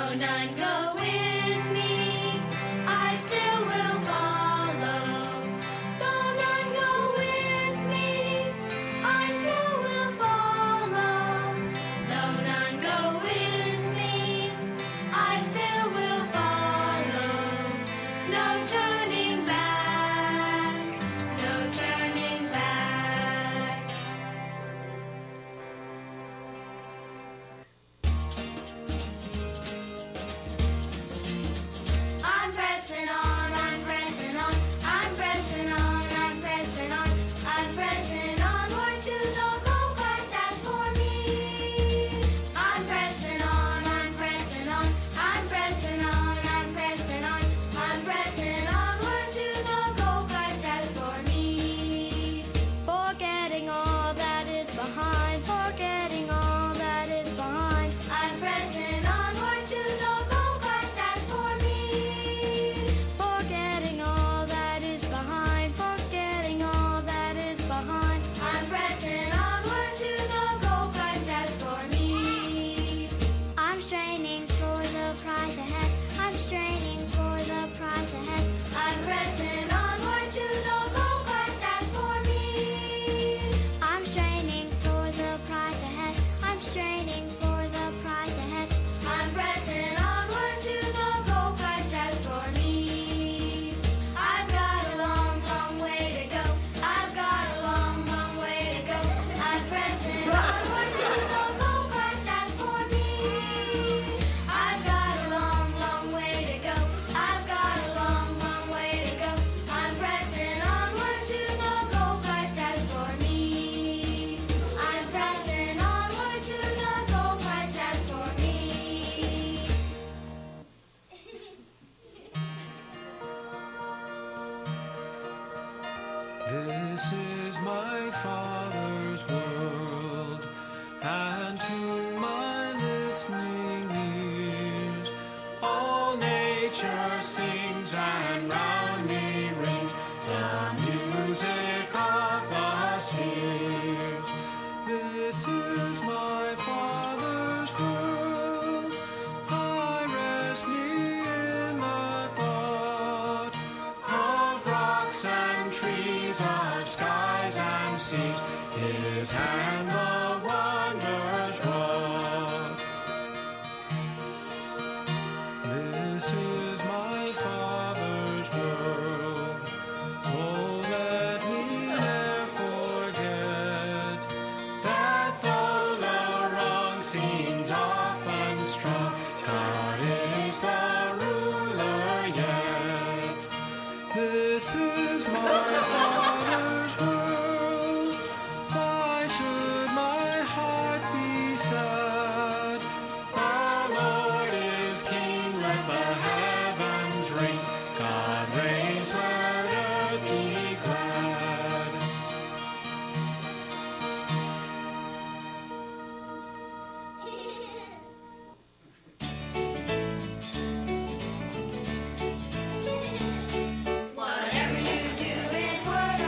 This is my Father's world, and to my listening ears, all nature sings and round me rings the music of the spheres. This is my Father's world, I rest me in the thought of rocks and trees, of skies and seas, His hand the wonders wrought. This is my Father's world, oh, let me ne'er forget that though the wrong seems often strong, God is the ruler yet. This is my Father's world, why should my heart be sad? The Lord is King, let the heavens ring, God reigns, let earth be glad. Whatever you do in word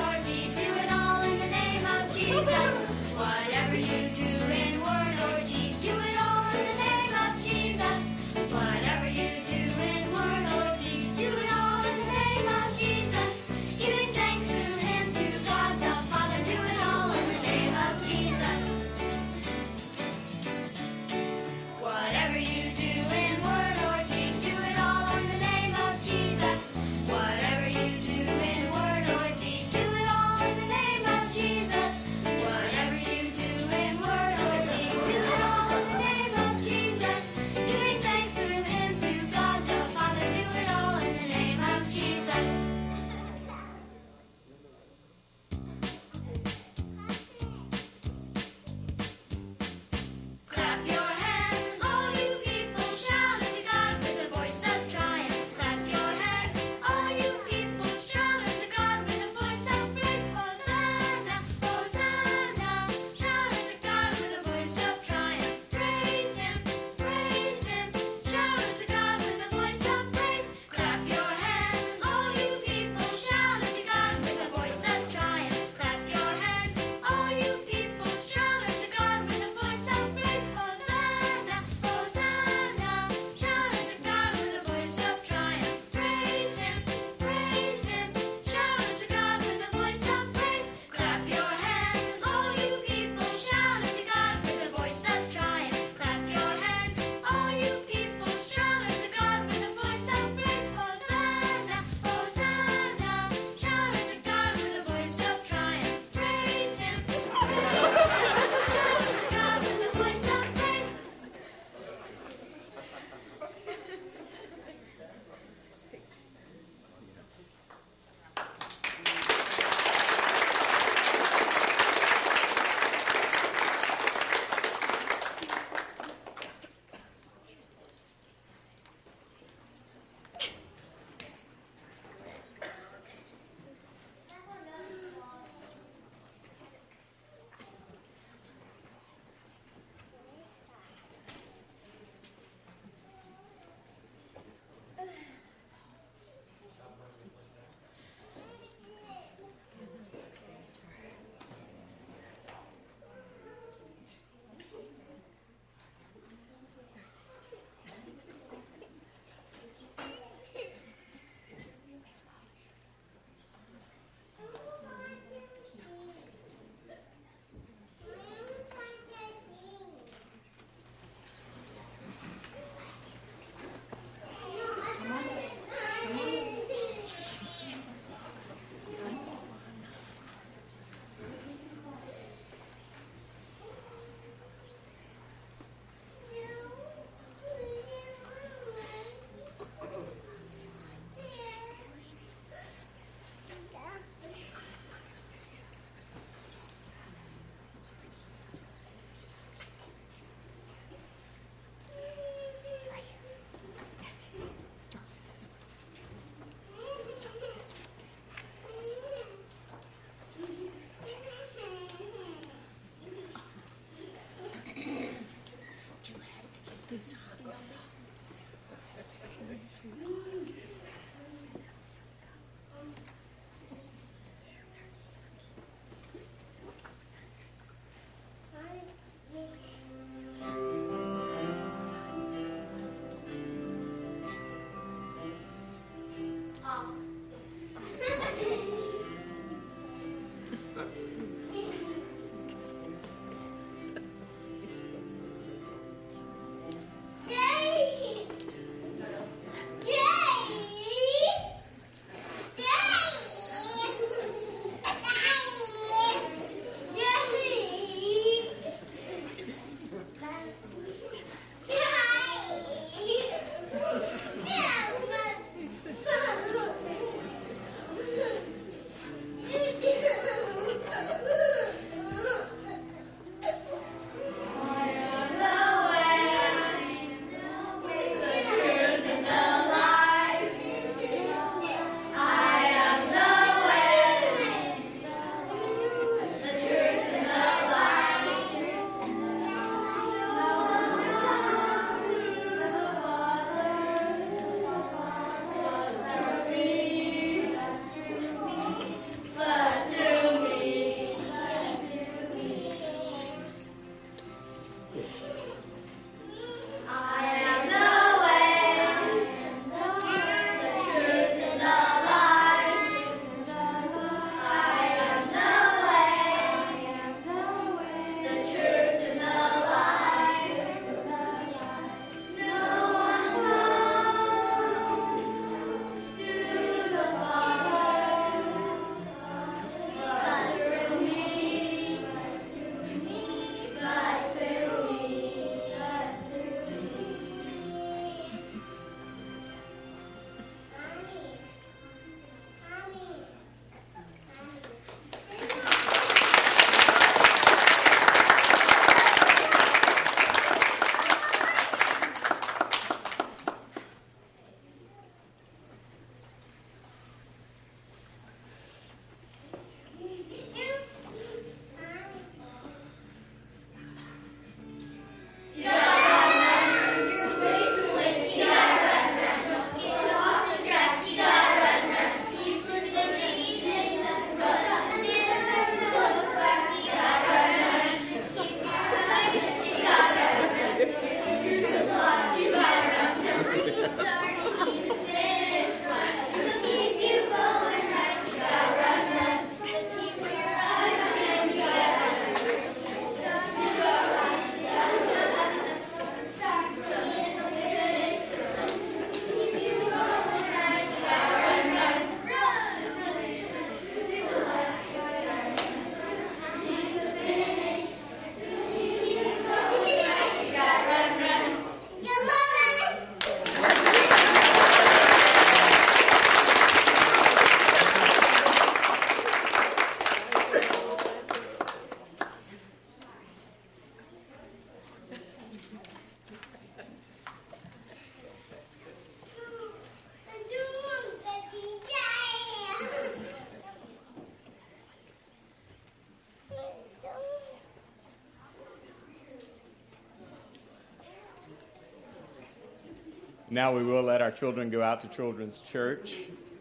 Now we will let our children go out to Children's Church.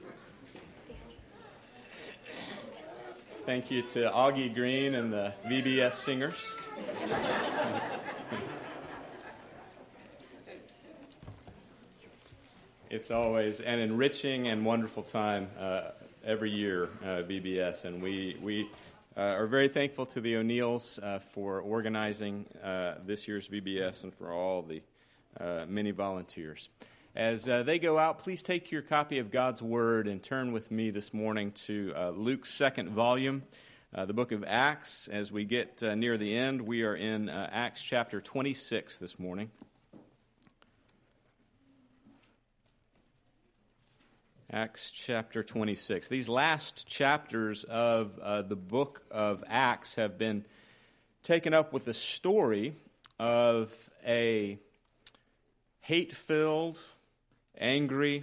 Thank you to Augie Green and the VBS singers. It's always an enriching and wonderful time every year, VBS, and we are very thankful to the O'Neills for organizing this year's VBS and for all the many volunteers. As they go out, please take your copy of God's Word and turn with me this morning to Luke's second volume, the book of Acts. As we get near the end, we are in Acts chapter 26 this morning. Acts chapter 26. These last chapters of the book of Acts have been taken up with the story of a hate-filled, angry,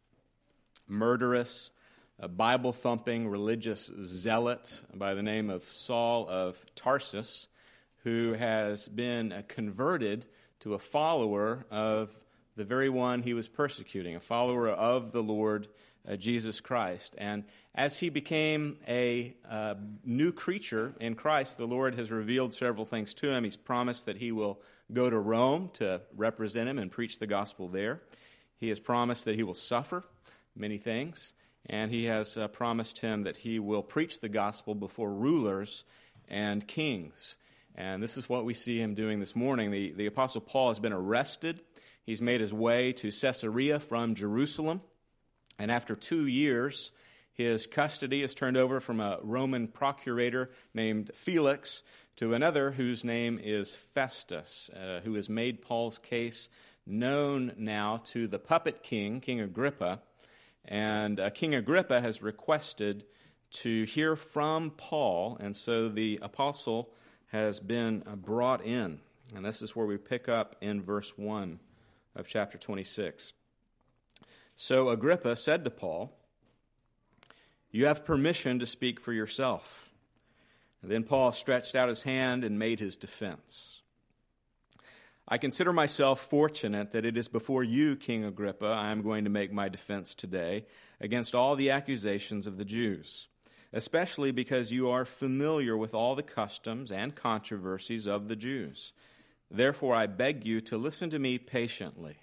murderous, Bible-thumping religious zealot by the name of Saul of Tarsus, who has been converted to a follower of the very one he was persecuting, a follower of the Lord Jesus Christ. And as he became a new creature in Christ, the Lord has revealed several things to him. He's promised that he will go to Rome to represent him and preach the gospel there. He has promised that he will suffer many things, and he has promised him that he will preach the gospel before rulers and kings. And this is what we see him doing this morning. The Apostle Paul has been arrested. He's made his way to Caesarea from Jerusalem, and after 2 years, his custody is turned over from a Roman procurator named Felix to another whose name is Festus, who has made Paul's case known now to the puppet king, King Agrippa, and King Agrippa has requested to hear from Paul, and so the apostle has been brought in, and this is where we pick up in verse 1 of chapter 26. So Agrippa said to Paul, "You have permission to speak for yourself." And then Paul stretched out his hand and made his defense. "I consider myself fortunate that it is before you, King Agrippa, I am going to make my defense today against all the accusations of the Jews, especially because you are familiar with all the customs and controversies of the Jews. Therefore, I beg you to listen to me patiently.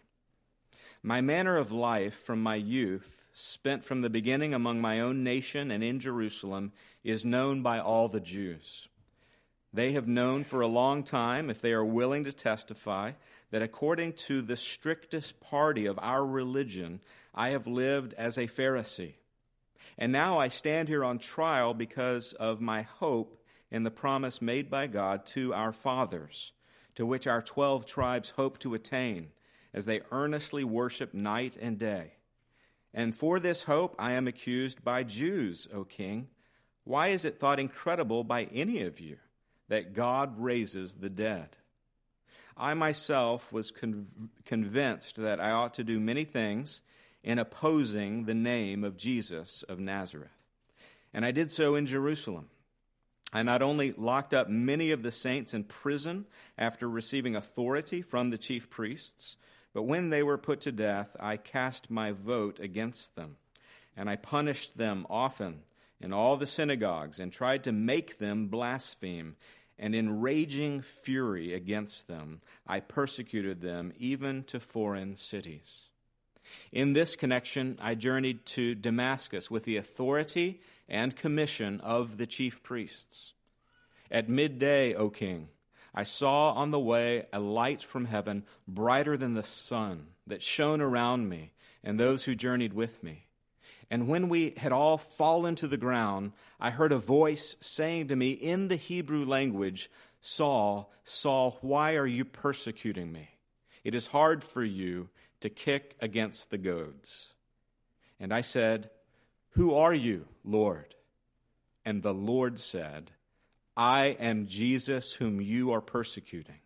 My manner of life from my youth, spent from the beginning among my own nation and in Jerusalem, is known by all the Jews. They have known for a long time, if they are willing to testify, that according to the strictest party of our religion, I have lived as a Pharisee. And now I stand here on trial because of my hope in the promise made by God to our fathers, to which our 12 tribes hope to attain, as they earnestly worship night and day. And for this hope I am accused by Jews, O king. Why is it thought incredible by any of you that God raises the dead? I myself was convinced that I ought to do many things in opposing the name of Jesus of Nazareth. And I did so in Jerusalem. I not only locked up many of the saints in prison after receiving authority from the chief priests, but when they were put to death, I cast my vote against them, and I punished them often in all the synagogues and tried to make them blaspheme, and in raging fury against them, I persecuted them even to foreign cities. In this connection, I journeyed to Damascus with the authority and commission of the chief priests. At midday, O king, I saw on the way a light from heaven, brighter than the sun, that shone around me and those who journeyed with me. And when we had all fallen to the ground, I heard a voice saying to me in the Hebrew language, 'Saul, Saul, why are you persecuting me? It is hard for you to kick against the goads.' And I said, 'Who are you, Lord?' And the Lord said, 'I am Jesus whom you are persecuting.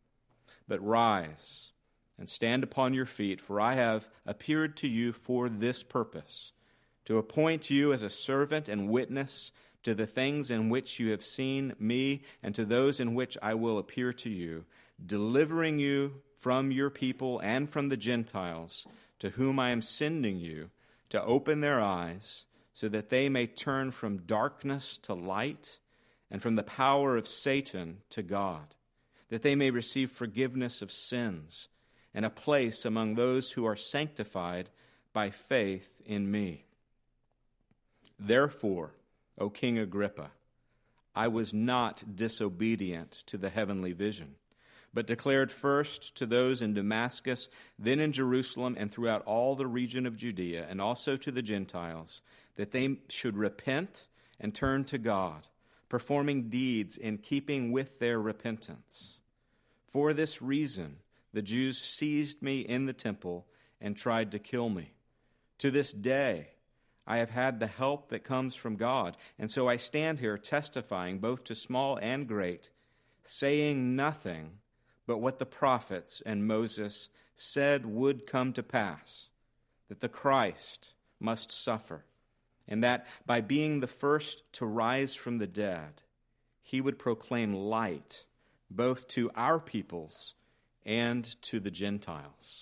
But rise and stand upon your feet, for I have appeared to you for this purpose, to appoint you as a servant and witness to the things in which you have seen me and to those in which I will appear to you, delivering you from your people and from the Gentiles, to whom I am sending you, to open their eyes, so that they may turn from darkness to light, and from the power of Satan to God, that they may receive forgiveness of sins, and a place among those who are sanctified by faith in me. Therefore, O King Agrippa, I was not disobedient to the heavenly vision, but declared first to those in Damascus, then in Jerusalem, and throughout all the region of Judea, and also to the Gentiles, that they should repent and turn to God, performing deeds in keeping with their repentance. For this reason, the Jews seized me in the temple and tried to kill me. To this day, I have had the help that comes from God, and so I stand here testifying both to small and great, saying nothing but what the prophets and Moses said would come to pass, that the Christ must suffer, and that by being the first to rise from the dead, he would proclaim light both to our peoples and to the Gentiles.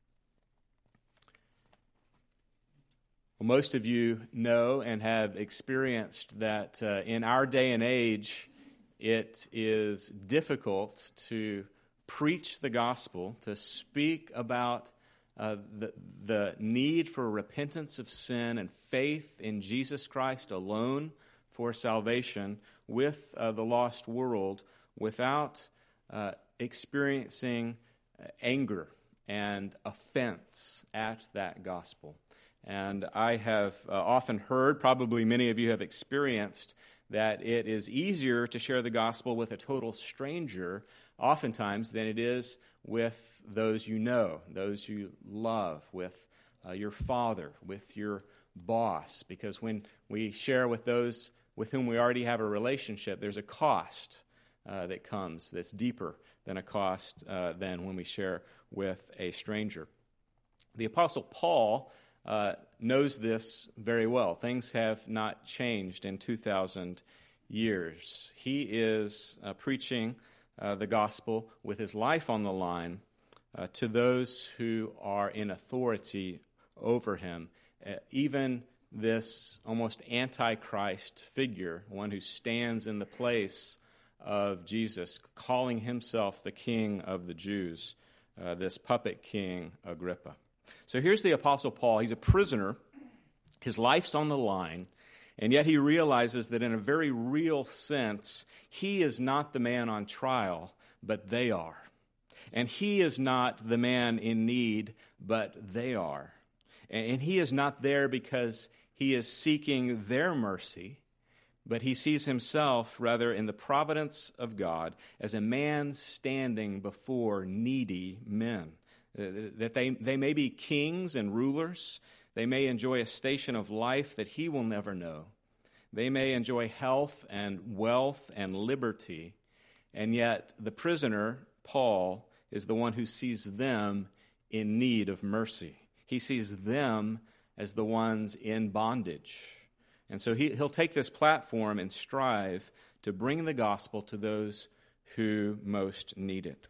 Well, most of you know and have experienced that in our day and age, it is difficult to preach the gospel, to speak about the need for repentance of sin and faith in Jesus Christ alone for salvation with the lost world without experiencing anger and offense at that gospel. And I have often heard, probably many of you have experienced, that it is easier to share the gospel with a total stranger oftentimes than it is with those you know, those you love, with your father, with your boss. Because when we share with those with whom we already have a relationship, there's a cost that comes that's deeper than a cost than when we share with a stranger. The Apostle Paul knows this very well. Things have not changed in 2,000 years. He is preaching the gospel with his life on the line to those who are in authority over him. Even this almost antichrist figure, one who stands in the place of Jesus, calling himself the King of the Jews, this puppet king Agrippa. So here's the Apostle Paul. He's a prisoner. His life's on the line, and yet he realizes that in a very real sense, he is not the man on trial, but they are. And he is not the man in need, but they are. And he is not there because he is seeking their mercy, but he sees himself, rather, in the providence of God as a man standing before needy men. That they may be kings and rulers. They may enjoy a station of life that he will never know. They may enjoy health and wealth and liberty. And yet the prisoner, Paul, is the one who sees them in need of mercy. He sees them as the ones in bondage. And so he'll take this platform and strive to bring the gospel to those who most need it.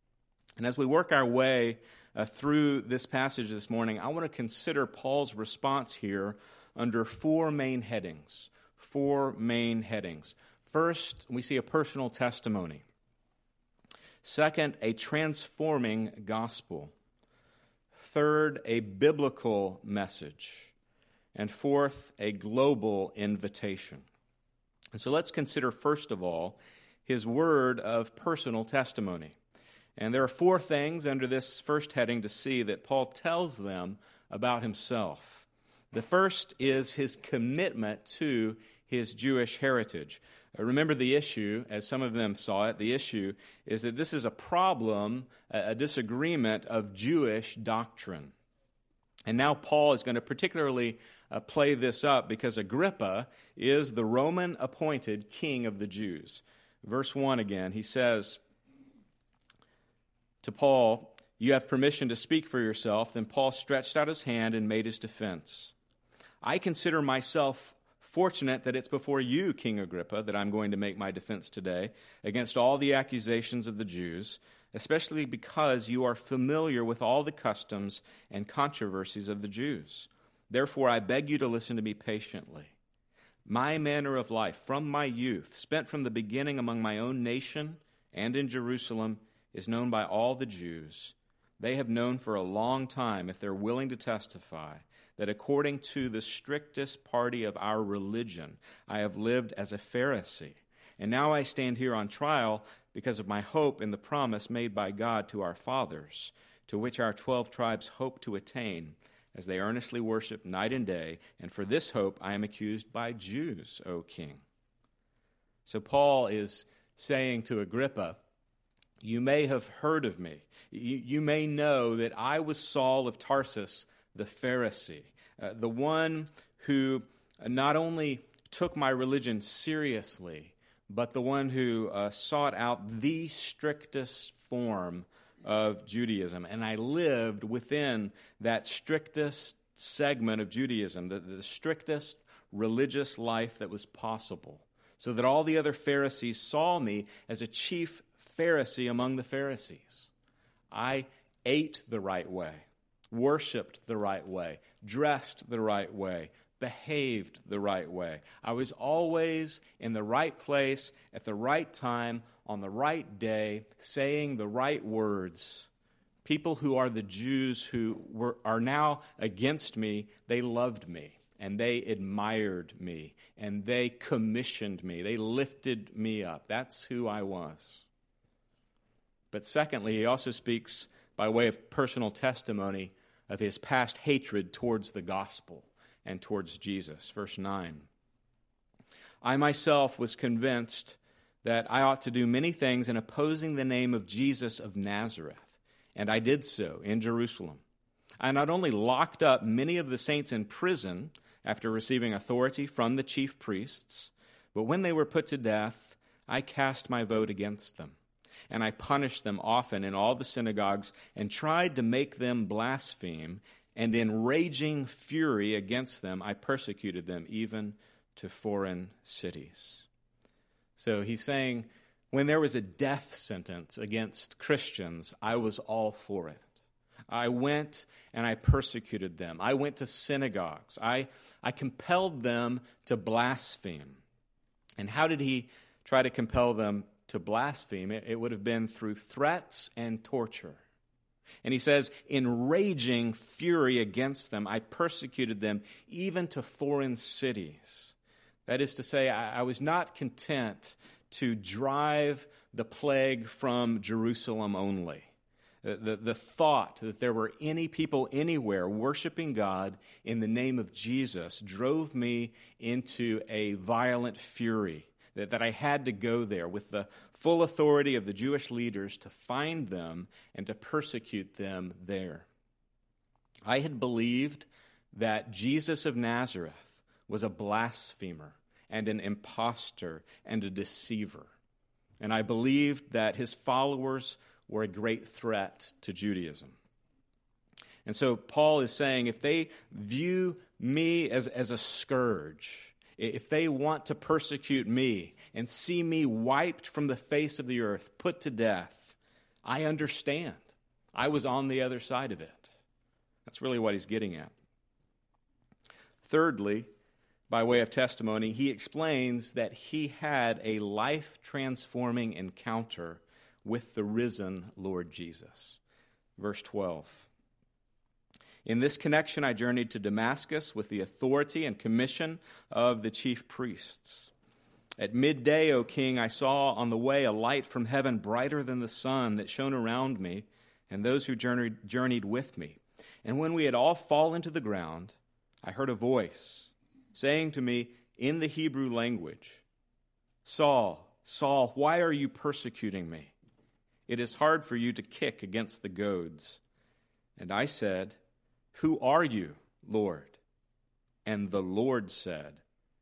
And as we work our way through this passage this morning, I want to consider Paul's response here under four main headings. First, we see a personal testimony. Second, a transforming gospel. Third, a biblical message. And fourth, a global invitation. And so let's consider, first of all, his word of personal testimony. And there are four things under this first heading to see that Paul tells them about himself. The first is his commitment to his Jewish heritage. Remember the issue, as some of them saw it, the issue is that this is a problem, a disagreement of Jewish doctrine. And now Paul is going to particularly play this up because Agrippa is the Roman-appointed king of the Jews. Verse 1 again, he says to Paul, "You have permission to speak for yourself." Then Paul stretched out his hand and made his defense. "I consider myself fortunate that it's before you, King Agrippa, that I'm going to make my defense today against all the accusations of the Jews, especially because you are familiar with all the customs and controversies of the Jews. Therefore, I beg you to listen to me patiently. My manner of life from my youth, spent from the beginning among my own nation and in Jerusalem, is known by all the Jews. They have known for a long time, if they're willing to testify, that according to the strictest party of our religion, I have lived as a Pharisee. And now I stand here on trial because of my hope in the promise made by God to our fathers, to which our 12 tribes hope to attain, as they earnestly worship night and day. And for this hope I am accused by Jews, O king. So Paul is saying to Agrippa, you may have heard of me. You may know that I was Saul of Tarsus, the Pharisee, the one who not only took my religion seriously, but the one who sought out the strictest form of Judaism. And I lived within that strictest segment of Judaism, the strictest religious life that was possible, so that all the other Pharisees saw me as a chief Pharisee among the Pharisees. I ate the right way, worshiped the right way, dressed the right way, behaved the right way. I was always in the right place at the right time on the right day, saying the right words. People who are the Jews who are now against me, they loved me and they admired me and they commissioned me. They lifted me up. That's who I was. But secondly, he also speaks by way of personal testimony of his past hatred towards the gospel and towards Jesus. Verse 9. I myself was convinced that I ought to do many things in opposing the name of Jesus of Nazareth, and I did so in Jerusalem. I not only locked up many of the saints in prison after receiving authority from the chief priests, but when they were put to death, I cast my vote against them. And I punished them often in all the synagogues and tried to make them blaspheme. And in raging fury against them, I persecuted them even to foreign cities. So he's saying, when there was a death sentence against Christians, I was all for it. I went and I persecuted them. I went to synagogues. I compelled them to blaspheme. And how did he try to compel them to blaspheme? It would have been through threats and torture. And he says, in raging fury against them, I persecuted them even to foreign cities. That is to say, I was not content to drive the plague from Jerusalem only. The thought that there were any people anywhere worshiping God in the name of Jesus drove me into a violent fury. That I had to go there with the full authority of the Jewish leaders to find them and to persecute them there. I had believed that Jesus of Nazareth was a blasphemer and an impostor and a deceiver. And I believed that his followers were a great threat to Judaism. And so Paul is saying, if they view me as a scourge, if they want to persecute me and see me wiped from the face of the earth, put to death, I understand. I was on the other side of it. That's really what he's getting at. Thirdly, by way of testimony, he explains that he had a life-transforming encounter with the risen Lord Jesus. Verse 12. In this connection, I journeyed to Damascus with the authority and commission of the chief priests. At midday, O king, I saw on the way a light from heaven brighter than the sun that shone around me and those who journeyed with me. And when we had all fallen to the ground, I heard a voice saying to me in the Hebrew language, Saul, Saul, why are you persecuting me? It is hard for you to kick against the goads. And I said, Who are you, Lord? And the Lord said,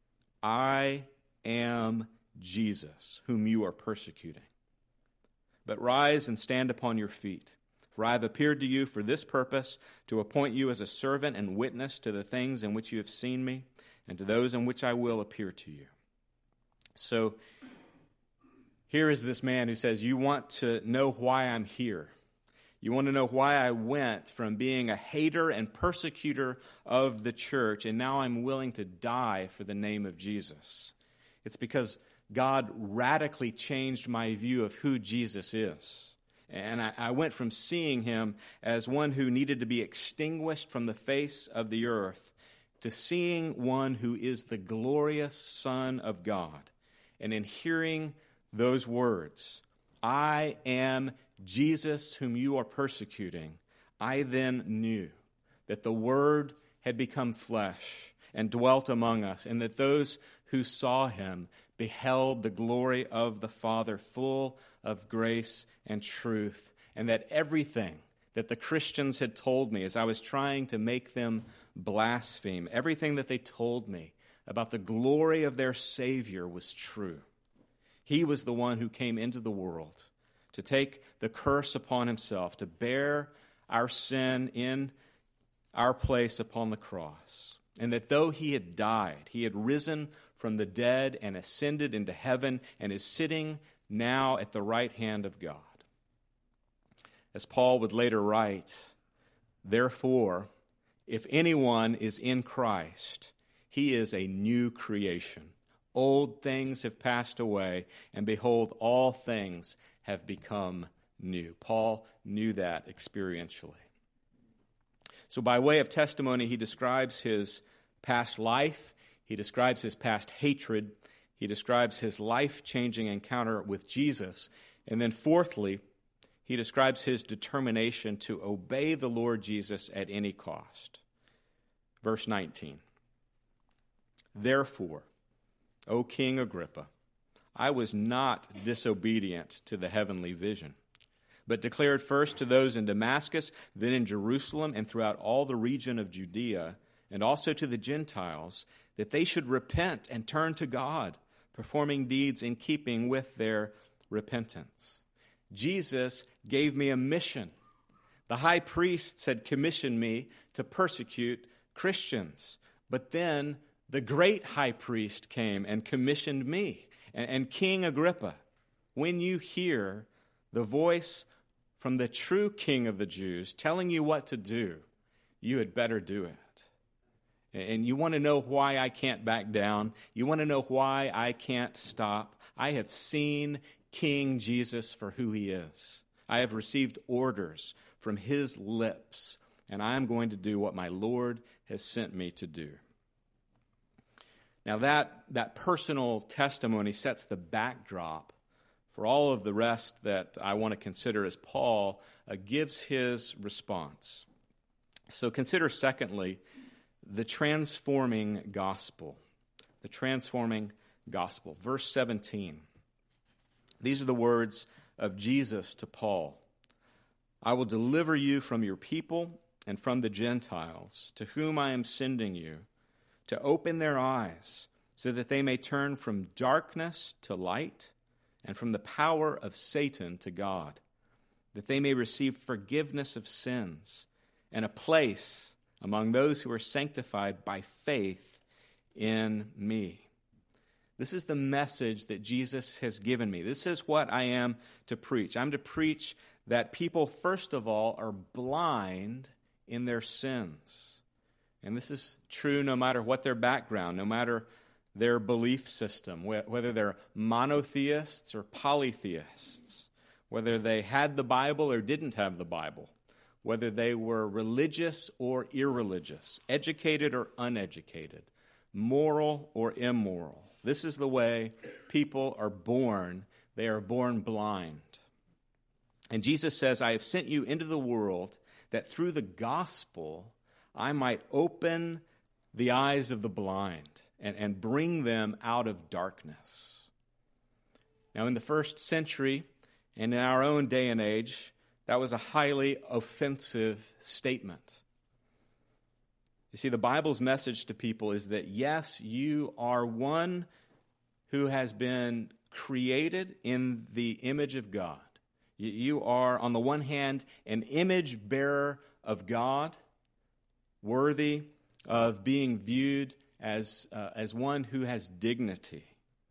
I am Jesus, whom you are persecuting. But rise and stand upon your feet, for I have appeared to you for this purpose, to appoint you as a servant and witness to the things in which you have seen me, and to those in which I will appear to you. So Here is this man who says, you want to know why I'm here. You want to know why I went from being a hater and persecutor of the church, and now I'm willing to die for the name of Jesus. It's because God radically changed my view of who Jesus is. And I went from seeing him as one who needed to be extinguished from the face of the earth to seeing one who is the glorious Son of God. And in hearing those words, I am Jesus whom you are persecuting, I then knew that the Word had become flesh and dwelt among us, and that those who saw him beheld the glory of the Father, full of grace and truth, and that everything that the Christians had told me as I was trying to make them blaspheme, everything that they told me about the glory of their Savior was true. He was the one who came into the world to take the curse upon himself, to bear our sin in our place upon the cross. And that though he had died, he had risen from the dead and ascended into heaven and is sitting now at the right hand of God. As Paul would later write, therefore, if anyone is in Christ, he is a new creation. Old things have passed away, and behold, all things have become new. Paul knew that experientially. So by way of testimony, he describes his past life, he describes his past hatred, he describes his life-changing encounter with Jesus, and then fourthly, he describes his determination to obey the Lord Jesus at any cost. Verse 19, therefore, O King Agrippa, I was not disobedient to the heavenly vision, but declared first to those in Damascus, then in Jerusalem, and throughout all the region of Judea, and also to the Gentiles, that they should repent and turn to God, performing deeds in keeping with their repentance. Jesus gave me a mission. The high priests had commissioned me to persecute Christians, but then the great high priest came and commissioned me. And King Agrippa, when you hear the voice from the true King of the Jews telling you what to do, you had better do it. And you want to know why I can't back down? You want to know why I can't stop? I have seen King Jesus for who he is. I have received orders from his lips, and I am going to do what my Lord has sent me to do. Now that personal testimony sets the backdrop for all of the rest that I want to consider as Paul gives his response. So consider, secondly, the transforming gospel. The transforming gospel. Verse 17. These are the words of Jesus to Paul. I will deliver you from your people and from the Gentiles, to whom I am sending you, to open their eyes, so that they may turn from darkness to light, and from the power of Satan to God, that they may receive forgiveness of sins, and a place among those who are sanctified by faith in me. This is the message that Jesus has given me. This is what I am to preach. I'm to preach that people, first of all, are blind in their sins. And this is true no matter what their background, no matter their belief system, whether they're monotheists or polytheists, whether they had the Bible or didn't have the Bible, whether they were religious or irreligious, educated or uneducated, moral or immoral. This is the way people are born. They are born blind. And Jesus says, I have sent you into the world that through the gospel I might open the eyes of the blind and bring them out of darkness. Now, in the first century and in our own day and age, that was a highly offensive statement. You see, the Bible's message to people is that, yes, you are one who has been created in the image of God. You are, on the one hand, an image bearer of God, worthy of being viewed as one who has dignity.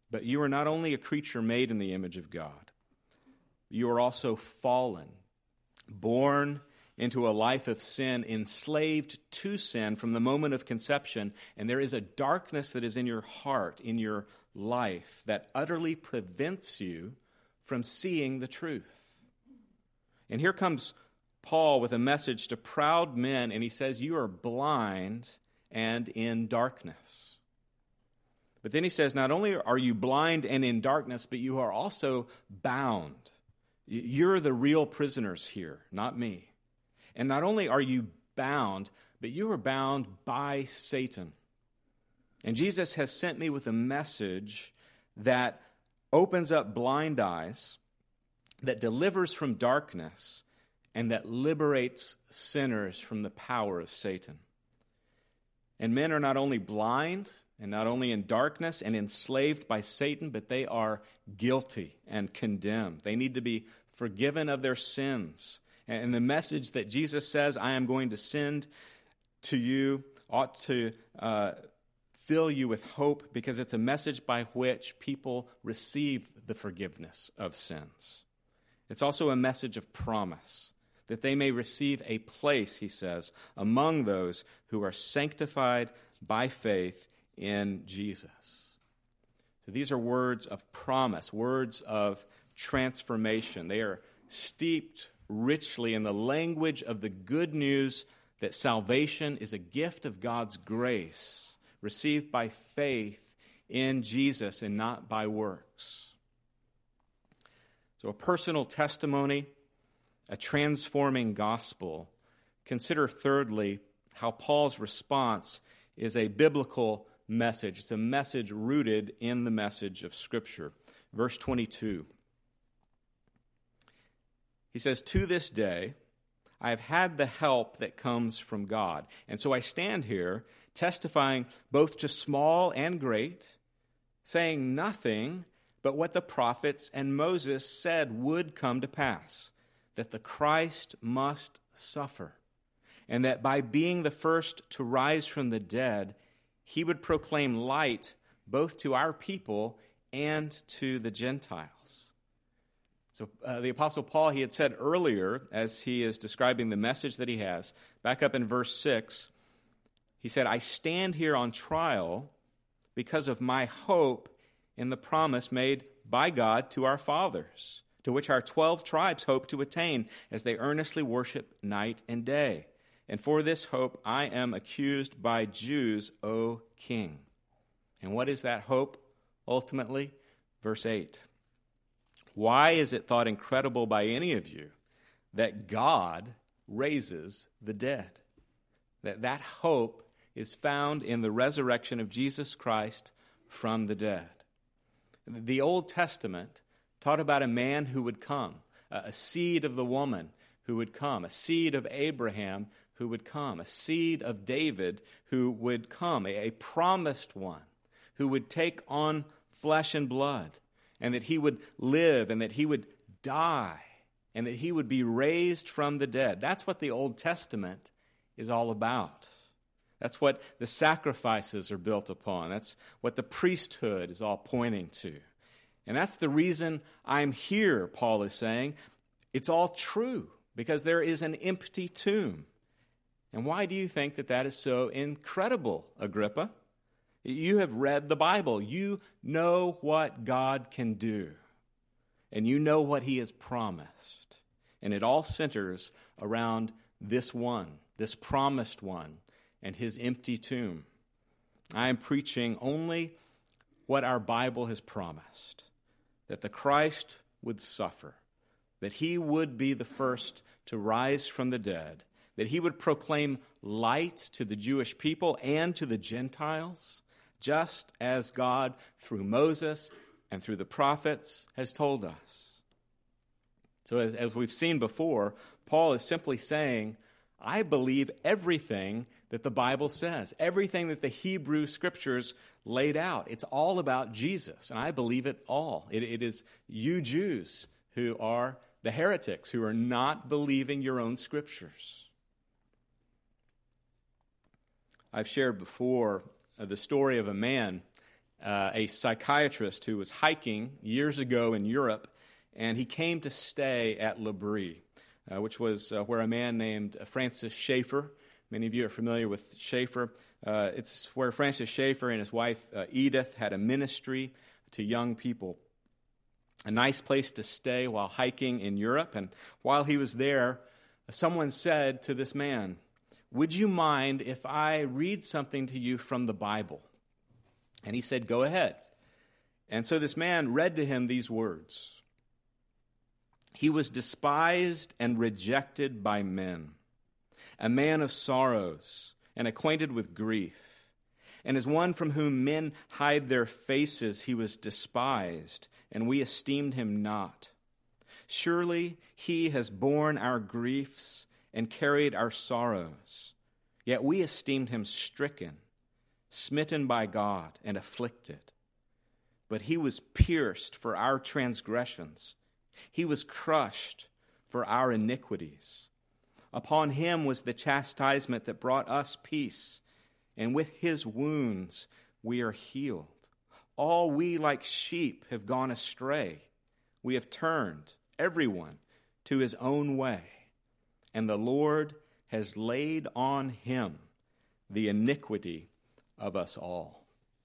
But you are not only a creature made in the image of God, you are also fallen, born into a life of sin, enslaved to sin from the moment of conception, and there is a darkness that is in your heart, in your life, that utterly prevents you from seeing the truth. And here comes Paul with a message to proud men, and he says, you are blind and in darkness. But then he says, not only are you blind and in darkness, but you are also bound. You're the real prisoners here, not me. And not only are you bound, but you are bound by Satan. And Jesus has sent me with a message that opens up blind eyes, that delivers from darkness, and that liberates sinners from the power of Satan. And men are not only blind and not only in darkness and enslaved by Satan, but they are guilty and condemned. They need to be forgiven of their sins. And the message that Jesus says, I am going to send to you, ought to fill you with hope, because it's a message by which people receive the forgiveness of sins. It's also a message of promise, that they may receive a place, he says, among those who are sanctified by faith in Jesus. So these are words of promise, words of transformation. They are steeped richly in the language of the good news that salvation is a gift of God's grace, received by faith in Jesus and not by works. So a personal testimony, a transforming gospel. Consider thirdly how Paul's response is a biblical message. It's a message rooted in the message of Scripture. Verse 22. He says, to this day, I have had the help that comes from God. And so I stand here testifying both to small and great, saying nothing but what the prophets and Moses said would come to pass, that the Christ must suffer, and that by being the first to rise from the dead, he would proclaim light both to our people and to the Gentiles. So the Apostle Paul, he had said earlier, as he is describing the message that he has, back up in verse 6, he said, I stand here on trial because of my hope in the promise made by God to our fathers, to which our 12 tribes hope to attain as they earnestly worship night and day. And for this hope I am accused by Jews, O King. And what is that hope ultimately? Verse 8. Why is it thought incredible by any of you that God raises the dead? That hope is found in the resurrection of Jesus Christ from the dead. The Old Testament taught about a man who would come, a seed of the woman who would come, a seed of Abraham who would come, a seed of David who would come, a promised one who would take on flesh and blood, and that he would live, and that he would die, and that he would be raised from the dead. That's what the Old Testament is all about. That's what the sacrifices are built upon. That's what the priesthood is all pointing to. And that's the reason I'm here, Paul is saying. It's all true, because there is an empty tomb. And why do you think that that is so incredible, Agrippa? You have read the Bible. You know what God can do. And you know what he has promised. And it all centers around this one, this promised one, and his empty tomb. I am preaching only what our Bible has promised, that the Christ would suffer, that he would be the first to rise from the dead, that he would proclaim light to the Jewish people and to the Gentiles, just as God, through Moses and through the prophets, has told us. So as we've seen before, Paul is simply saying, I believe everything that the Bible says, everything that the Hebrew Scriptures laid out. It's all about Jesus, and I believe it all. It is you Jews who are the heretics, who are not believing your own Scriptures. I've shared before the story of a man a psychiatrist who was hiking years ago in Europe, and he came to stay at L'Abri, which was where a man named Francis Schaeffer, many of you are familiar with Schaeffer, it's where Francis Schaeffer and his wife Edith had a ministry to young people. A nice place to stay while hiking in Europe. And while he was there, someone said to this man, "Would you mind if I read something to you from the Bible?" And he said, "Go ahead." And so this man read to him these words. "He was despised and rejected by men, a man of sorrows and acquainted with grief. And as one from whom men hide their faces, he was despised, and we esteemed him not. Surely he has borne our griefs and carried our sorrows. Yet we esteemed him stricken, smitten by God, and afflicted. But he was pierced for our transgressions. He was crushed for our iniquities. Upon him was the chastisement that brought us peace, and with his wounds we are healed. All we like sheep have gone astray. We have turned, everyone, to his own way. And the Lord has laid on him the iniquity of us all."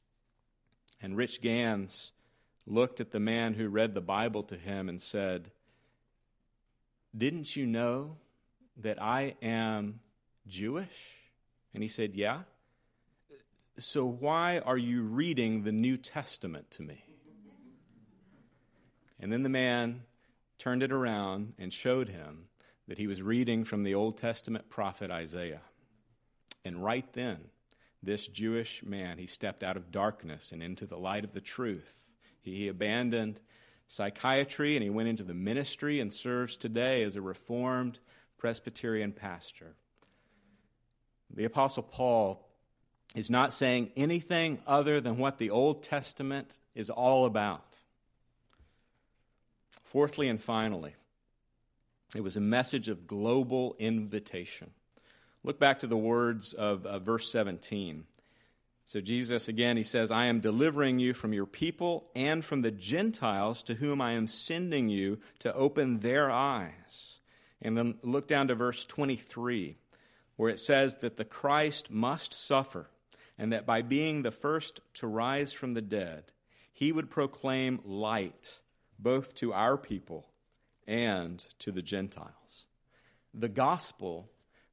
And Rich Gans looked at the man who read the Bible to him and said, "Didn't you know that I am Jewish?" And he said, "Yeah. So why are you reading the New Testament to me?" And then the man turned it around and showed him that he was reading from the Old Testament prophet Isaiah. And right then, this Jewish man, he stepped out of darkness and into the light of the truth. He abandoned psychiatry and he went into the ministry and serves today as a Reformed Presbyterian pastor. The Apostle Paul is not saying anything other than what the Old Testament is all about. Fourthly and finally, it was a message of global invitation. Look back to the words of verse 17. So Jesus, again, he says, "I am delivering you from your people and from the Gentiles to whom I am sending you to open their eyes." And then look down to verse 23, where it says that the Christ must suffer, and that by being the first to rise from the dead, he would proclaim light both to our people and to the Gentiles. The gospel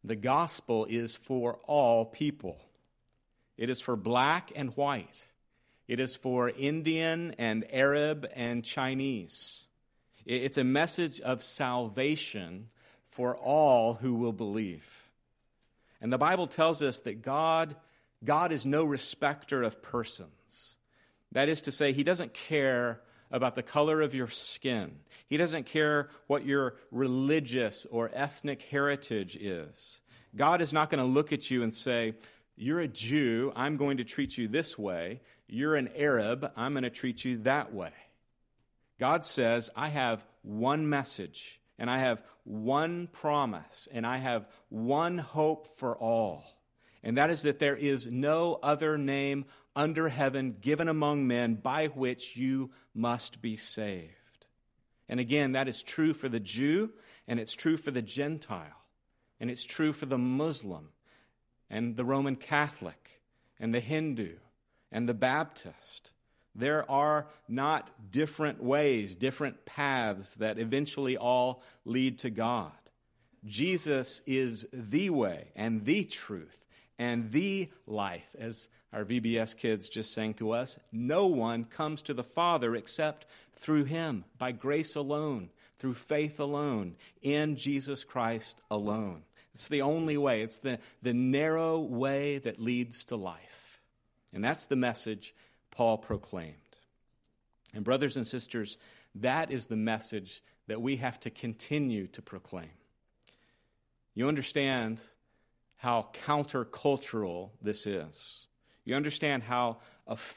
is for all people. It is for black and white. It is for Indian and Arab and Chinese. It's a message of salvation for all who will believe. And the Bible tells us that God is no respecter of persons. That is to say, he doesn't care about the color of your skin. He doesn't care what your religious or ethnic heritage is. God is not going to look at you and say, "You're a Jew, I'm going to treat you this way. You're an Arab, I'm going to treat you that way." God says, "I have one message, and I have one promise, and I have one hope for all. And that is that there is no other name under heaven given among men by which you must be saved." And again, that is true for the Jew, and it's true for the Gentile, and it's true for the Muslim, and the Roman Catholic, and the Hindu, and the Baptist. There are not different ways, different paths that eventually all lead to God. Jesus is the way and the truth and the life. As our VBS kids just sang to us, no one comes to the Father except through him, by grace alone, through faith alone, in Jesus Christ alone. It's the only way. It's the narrow way that leads to life. And that's the message Paul proclaimed. And brothers and sisters, that is the message that we have to continue to proclaim. You understand how countercultural this is. You understand how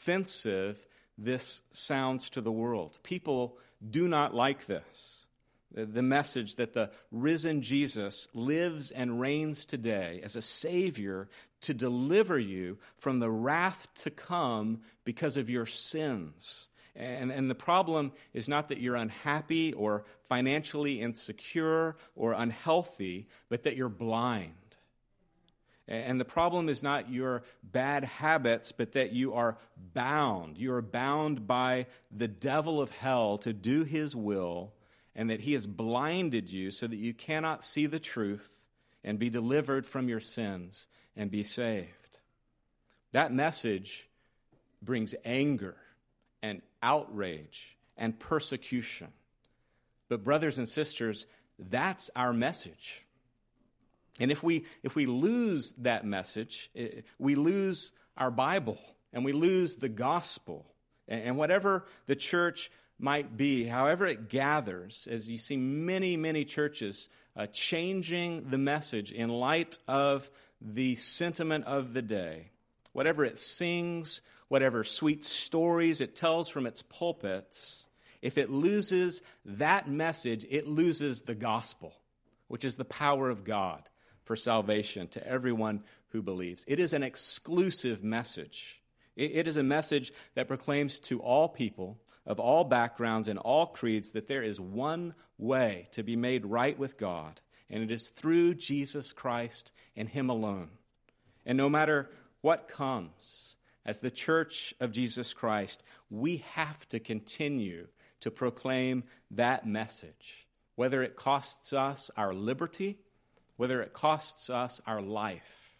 offensive this sounds to the world. People do not like this. The message that the risen Jesus lives and reigns today as a Savior to deliver you from the wrath to come because of your sins. And the problem is not that you're unhappy or financially insecure or unhealthy, but that you're blind. And the problem is not your bad habits, but that you are bound. You are bound by the devil of hell to do his will, and that he has blinded you so that you cannot see the truth and be delivered from your sins and be saved. That message brings anger and outrage and persecution. But brothers and sisters, that's our message. And if we lose that message, we lose our Bible and we lose the gospel. And whatever the church might be, however it gathers, as you see many, many churches changing the message in light of the sentiment of the day, whatever it sings, whatever sweet stories it tells from its pulpits, if it loses that message, it loses the gospel, which is the power of God for salvation to everyone who believes. It is an exclusive message. It is a message that proclaims to all people of all backgrounds and all creeds that there is one way to be made right with God, and it is through Jesus Christ and Him alone. And no matter what comes, as the Church of Jesus Christ, we have to continue to proclaim that message, whether it costs us our liberty, whether it costs us our life.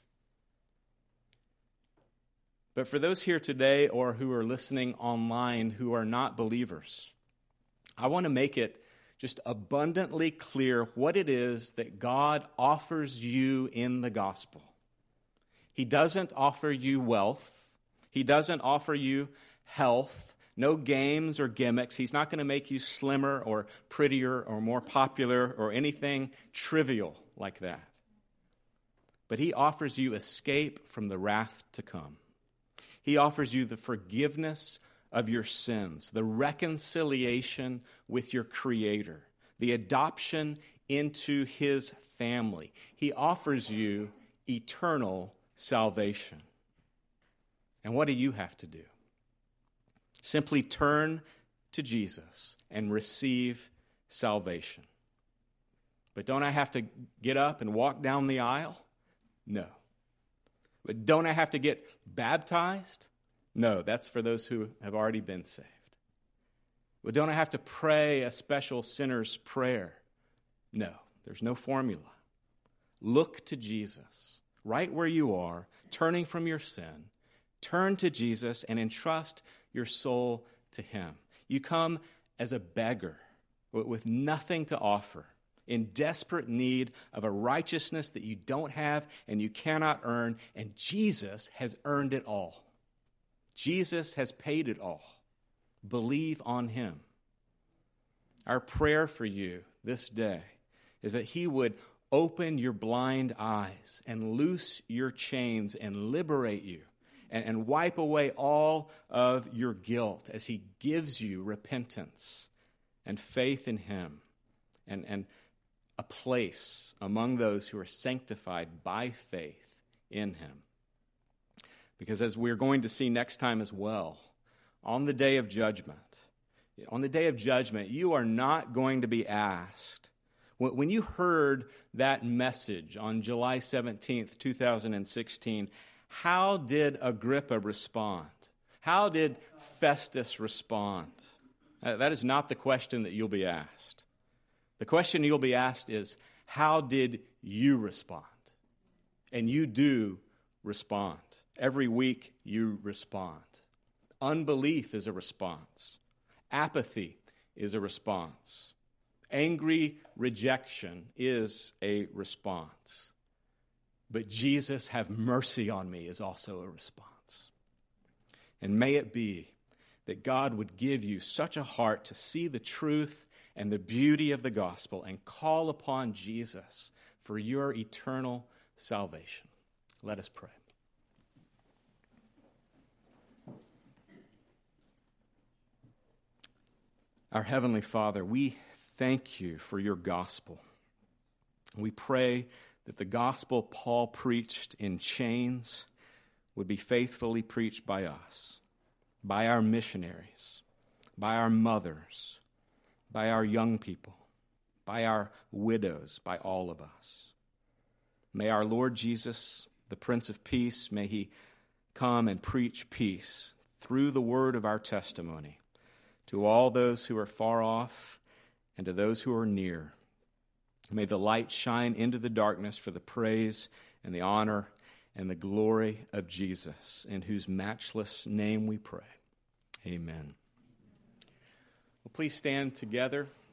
But for those here today or who are listening online who are not believers, I want to make it just abundantly clear what it is that God offers you in the gospel. He doesn't offer you wealth. He doesn't offer you health, no games or gimmicks. He's not going to make you slimmer or prettier or more popular or anything trivial like that. But He offers you escape from the wrath to come. He offers you the forgiveness of your sins, the reconciliation with your Creator, the adoption into His family. He offers you eternal salvation. And what do you have to do? Simply turn to Jesus and receive salvation. But don't I have to get up and walk down the aisle? No. But don't I have to get baptized? No, that's for those who have already been saved. But don't I have to pray a special sinner's prayer? No, there's no formula. Look to Jesus, right where you are, turning from your sin. Turn to Jesus and entrust your soul to Him. You come as a beggar with nothing to offer, in desperate need of a righteousness that you don't have and you cannot earn, and Jesus has earned it all. Jesus has paid it all. Believe on Him. Our prayer for you this day is that He would open your blind eyes and loose your chains and liberate you and wipe away all of your guilt as He gives you repentance and faith in Him and a place among those who are sanctified by faith in Him. Because as we're going to see next time as well, on the day of judgment, you are not going to be asked. When you heard that message on July 17th, 2016, how did Agrippa respond? How did Festus respond? That is not the question that you'll be asked. The question you'll be asked is, how did you respond? And you do respond. Every week you respond. Unbelief is a response. Apathy is a response. Angry rejection is a response. But Jesus, have mercy on me, is also a response. And may it be that God would give you such a heart to see the truth and the beauty of the gospel and call upon Jesus for your eternal salvation. Let us pray. Our Heavenly Father, we thank you for your gospel. We pray that the gospel Paul preached in chains would be faithfully preached by us, by our missionaries, by our mothers, by our young people, by our widows, by all of us. May our Lord Jesus, the Prince of Peace, may he come and preach peace through the word of our testimony to all those who are far off and to those who are near. May the light shine into the darkness for the praise and the honor and the glory of Jesus, in whose matchless name we pray. Amen. Well, please stand together.